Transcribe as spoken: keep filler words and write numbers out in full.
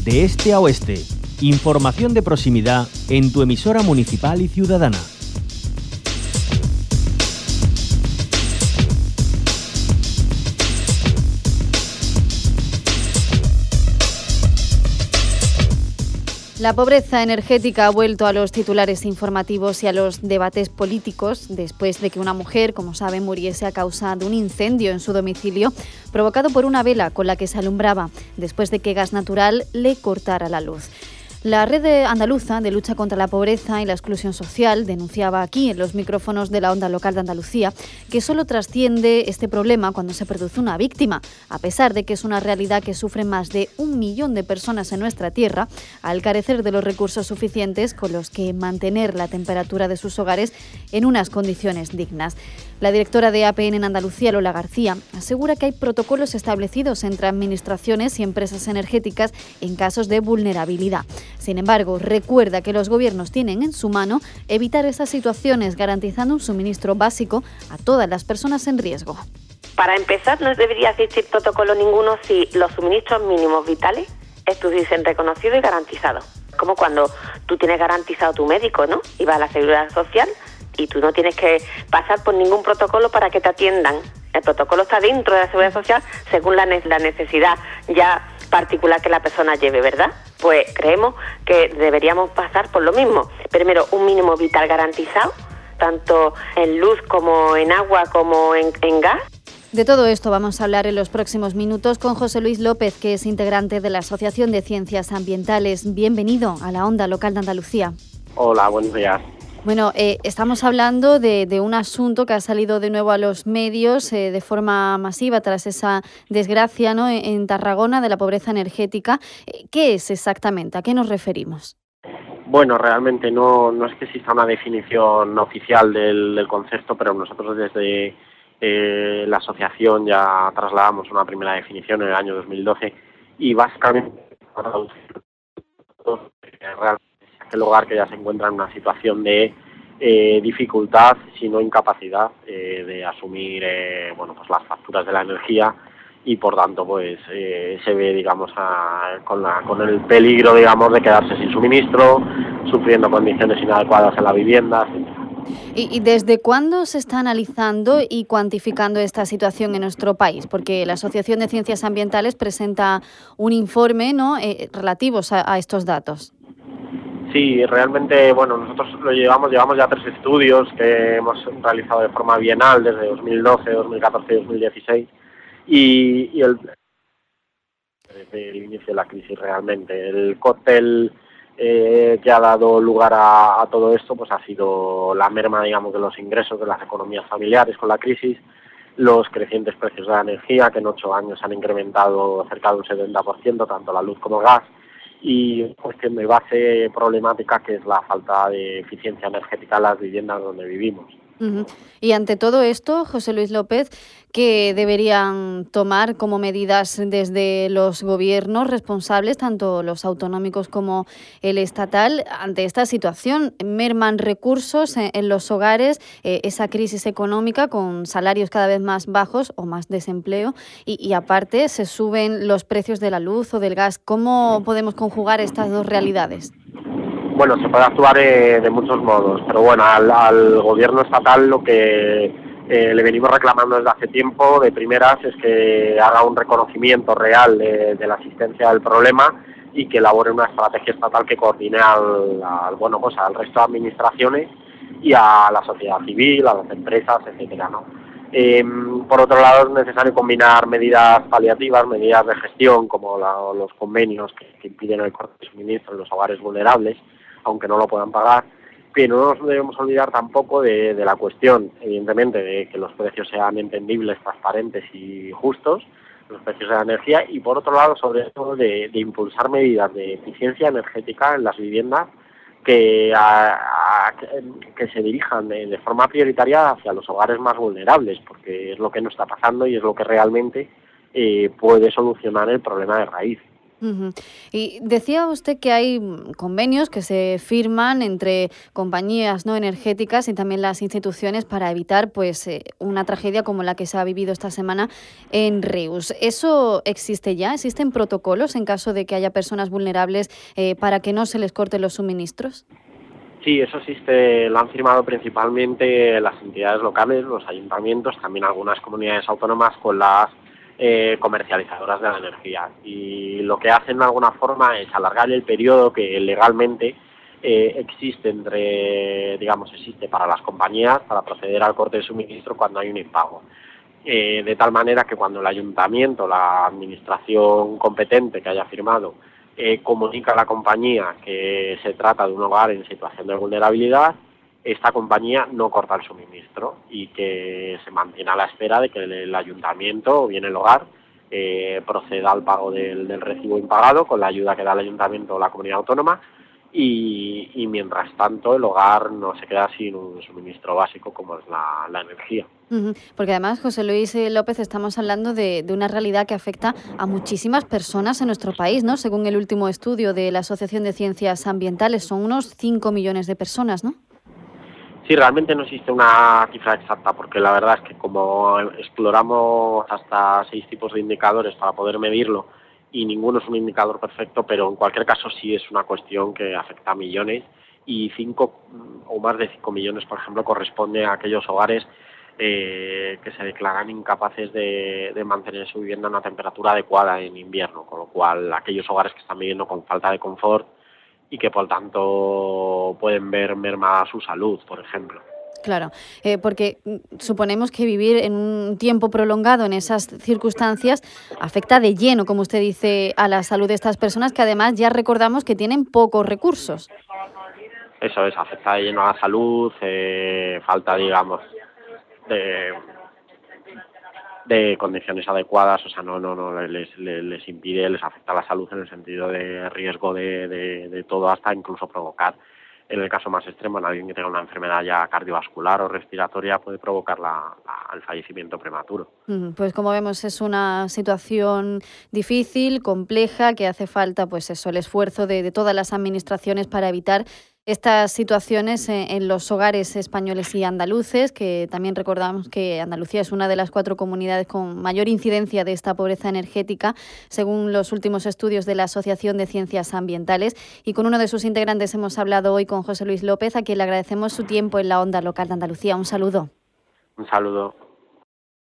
de este a oeste. Información de proximidad en tu emisora municipal y ciudadana. La pobreza energética ha vuelto a los titulares informativos y a los debates políticos después de que una mujer, como saben, muriese a causa de un incendio en su domicilio provocado por una vela con la que se alumbraba después de que Gas Natural le cortara la luz. La Red Andaluza de Lucha contra la Pobreza y la Exclusión Social denunciaba aquí, en los micrófonos de la Onda Local de Andalucía, que solo trasciende este problema cuando se produce una víctima, a pesar de que es una realidad que sufren más de un millón de personas en nuestra tierra, al carecer de los recursos suficientes con los que mantener la temperatura de sus hogares en unas condiciones dignas. La directora de A P N en Andalucía, Lola García, asegura que hay protocolos establecidos entre administraciones y empresas energéticas en casos de vulnerabilidad. Sin embargo, recuerda que los gobiernos tienen en su mano evitar esas situaciones garantizando un suministro básico a todas las personas en riesgo. Para empezar, no debería existir protocolo ninguno si los suministros mínimos vitales estuviesen reconocidos y garantizados. Como cuando tú tienes garantizado tu médico, ¿no? Y vas a la Seguridad Social y tú no tienes que pasar por ningún protocolo para que te atiendan. El protocolo está dentro de la Seguridad Social según la, ne- la necesidad ya particular que la persona lleve, ¿verdad? Pues creemos que deberíamos pasar por lo mismo. Primero, un mínimo vital garantizado, tanto en luz como en agua como en, en gas. De todo esto vamos a hablar en los próximos minutos con José Luis López, que es integrante de la Asociación de Ciencias Ambientales. Bienvenido a la Onda Local de Andalucía. Hola, buenos días. Bueno, eh, estamos hablando de, de un asunto que ha salido de nuevo a los medios eh, de forma masiva tras esa desgracia, ¿no?, en, en Tarragona de la pobreza energética. Eh, ¿Qué es exactamente? ¿A qué nos referimos? Bueno, realmente no, no es que exista una definición oficial del, del concepto, pero nosotros desde eh, la asociación ya trasladamos una primera definición en el año dos mil doce y básicamente para traducir realmente el hogar que ya se encuentra en una situación de eh, dificultad, sino incapacidad eh, de asumir eh, bueno, pues las facturas de la energía y por tanto pues eh, se ve digamos a, con, la, con el peligro digamos de quedarse sin suministro, sufriendo condiciones inadecuadas en la vivienda, etcétera. ¿Y, y desde cuándo se está analizando y cuantificando esta situación en nuestro país? Porque la Asociación de Ciencias Ambientales presenta un informe, ¿no?, eh, relativos a, a estos datos. Sí, realmente, bueno, nosotros lo llevamos, llevamos ya tres estudios que hemos realizado de forma bienal desde dos mil doce, dos mil catorce y dos mil dieciséis y, y el, desde el inicio de la crisis realmente. El cóctel eh, que ha dado lugar a, a todo esto pues ha sido la merma, digamos, de los ingresos de las economías familiares con la crisis, los crecientes precios de la energía que en ocho años han incrementado cerca de un setenta por ciento, tanto la luz como el gas, y cuestión de base problemática que es la falta de eficiencia energética en las viviendas donde vivimos. Uh-huh. Y ante todo esto, José Luis López, ¿qué deberían tomar como medidas desde los gobiernos responsables, tanto los autonómicos como el estatal, ante esta situación? Merman recursos en, en los hogares, eh, esa crisis económica con salarios cada vez más bajos o más desempleo y, y aparte se suben los precios de la luz o del gas. ¿Cómo podemos conjugar estas dos realidades? Bueno, se puede actuar eh, de muchos modos, pero bueno, al, al gobierno estatal lo que eh, le venimos reclamando desde hace tiempo, de primeras, es que haga un reconocimiento real de, de la existencia del problema y que elabore una estrategia estatal que coordine al, al, bueno, pues al resto de administraciones y a la sociedad civil, a las empresas, etcétera, ¿no? Eh, por otro lado, es necesario combinar medidas paliativas, medidas de gestión, como la, los convenios que, que impiden el corte de suministro en los hogares vulnerables, aunque no lo puedan pagar, pero no nos debemos olvidar tampoco de, de la cuestión, evidentemente, de que los precios sean entendibles, transparentes y justos, los precios de la energía, y por otro lado, sobre todo, de, de impulsar medidas de eficiencia energética en las viviendas que, a, a, que se dirijan de, de forma prioritaria hacia los hogares más vulnerables, porque es lo que nos está pasando y es lo que realmente eh, puede solucionar el problema de raíz. Uh-huh. Y decía usted que hay convenios que se firman entre compañías no energéticas y también las instituciones para evitar pues eh, una tragedia como la que se ha vivido esta semana en Reus. ¿Eso existe ya? ¿Existen protocolos en caso de que haya personas vulnerables eh, para que no se les corten los suministros? Sí, eso existe, lo han firmado principalmente las entidades locales, los ayuntamientos, también algunas comunidades autónomas con las eh, comercializadoras de la energía. Y lo que hacen de alguna forma es alargar el periodo que legalmente eh, existe entre, digamos, existe para las compañías para proceder al corte de suministro cuando hay un impago. Eh, de tal manera que cuando el ayuntamiento, la administración competente que haya firmado, Eh, comunica a la compañía que se trata de un hogar en situación de vulnerabilidad, esta compañía no corta el suministro y que se mantiene a la espera de que el, el ayuntamiento o bien el hogar eh, proceda al pago del, del recibo impagado con la ayuda que da el ayuntamiento o la comunidad autónoma y, y mientras tanto el hogar no se queda sin un suministro básico como es la, la energía. Uh-huh. Porque además, José Luis López, estamos hablando de, de una realidad que afecta a muchísimas personas en nuestro país, ¿no? Según el último estudio de la Asociación de Ciencias Ambientales, son unos cinco millones de personas, ¿no? Sí, realmente no existe una cifra exacta, porque la verdad es que como exploramos hasta seis tipos de indicadores para poder medirlo, y ninguno es un indicador perfecto, pero en cualquier caso sí es una cuestión que afecta a millones, y cinco o más de cinco millones, por ejemplo, corresponde a aquellos hogares eh, que se declaran incapaces de, de mantener su vivienda a una temperatura adecuada en invierno, con lo cual aquellos hogares que están viviendo con falta de confort y que por tanto pueden ver mermada su salud, por ejemplo. Claro, eh, porque suponemos que vivir en un tiempo prolongado en esas circunstancias afecta de lleno, como usted dice, a la salud de estas personas que además ya recordamos que tienen pocos recursos. Eso es, afecta de lleno a la salud, eh, falta, digamos, de, de condiciones adecuadas, o sea, no no no les, les, les impide, les afecta la salud en el sentido de riesgo de, de, de todo, hasta incluso provocar, en el caso más extremo, en alguien que tenga una enfermedad ya cardiovascular o respiratoria, puede provocar la, la, el fallecimiento prematuro. Pues como vemos es una situación difícil, compleja, que hace falta pues eso, el esfuerzo de, de todas las administraciones para evitar estas situaciones en los hogares españoles y andaluces, que también recordamos que Andalucía es una de las cuatro comunidades con mayor incidencia de esta pobreza energética, según los últimos estudios de la Asociación de Ciencias Ambientales. Y con uno de sus integrantes hemos hablado hoy, con José Luis López, a quien le agradecemos su tiempo en la Onda Local de Andalucía. Un saludo. Un saludo.